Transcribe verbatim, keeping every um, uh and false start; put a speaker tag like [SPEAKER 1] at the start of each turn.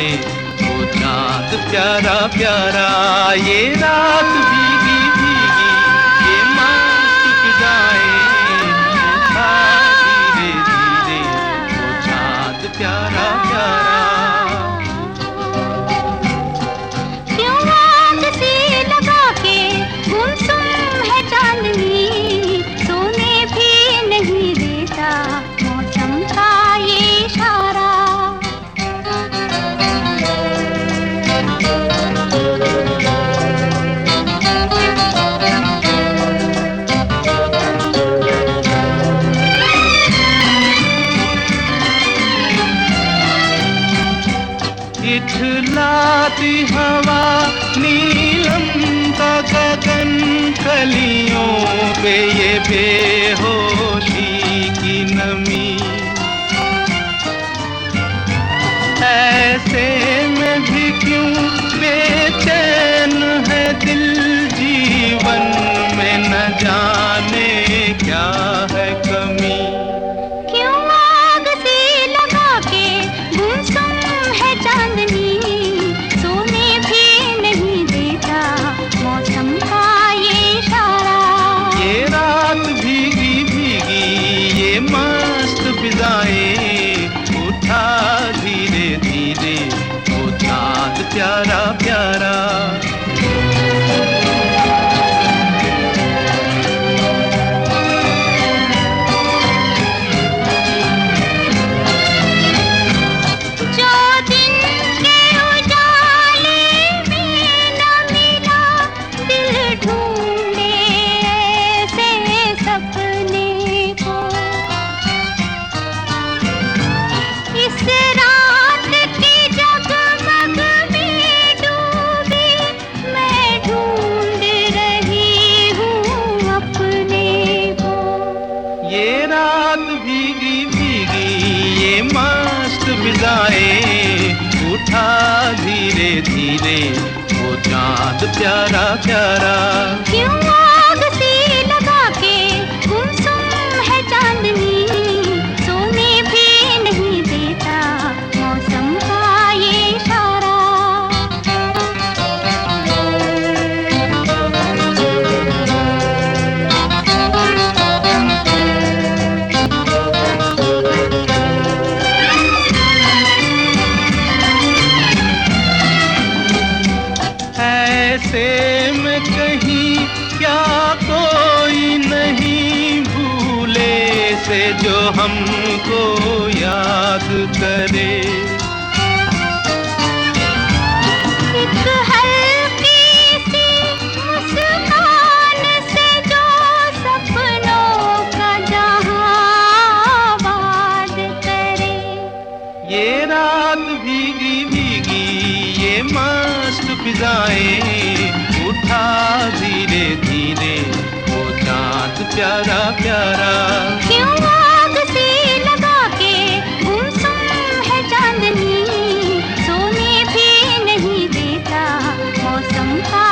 [SPEAKER 1] वो चाँद प्यारा प्यारा। ये रात भीगी भीगी ये मस्त फिजाएं, उठा धीरे धीरे वो चाँद प्यारा प्यारा।
[SPEAKER 2] क्यों आग सी लगा के गुमसुम है चांदनी, सोने भी नहीं देता मौसम का ये इशारा।
[SPEAKER 1] इठलाती हवा नीलम का गगन, कलियों पे ये बेहोशी की नमी। ऐसे में भी क्यों बेचैन है दिल, जीवन में न जाने क्या है कमी।
[SPEAKER 2] क्यों आग सी लगा के गुमसुम है चांदनी, सोने भी नहीं देता मौसम का ये इशारा।
[SPEAKER 1] ये रात भीगी भीगी ये मस्त फिजाएं, उठा धीरे धीरे वो चाँद प्यारा प्यारा। ये रात भीगी भीगी ये मस्त फिजाएं, उठा धीरे धीरे वो चाँद प्यारा प्यारा।
[SPEAKER 2] क्यों आग सी लगा के गुमसुम है चांदनी, सोने भी नहीं देता मौसम का ये इशारा।
[SPEAKER 1] ऐसे में कहीं क्या कोई नहीं भूले से जो हमको याद करे।
[SPEAKER 2] एक हल्की सी मुस्कान से जो सपनों का जहां आबाद करे।
[SPEAKER 1] ये रात भीगी भीगी ये मस्त फिजाएं, उठा धीरे धीरे वो चाँद प्यारा प्यारा।
[SPEAKER 2] क्यों आग सी लगा के गुमसुम है चांदनी, सोने भी नहीं देता मौसम का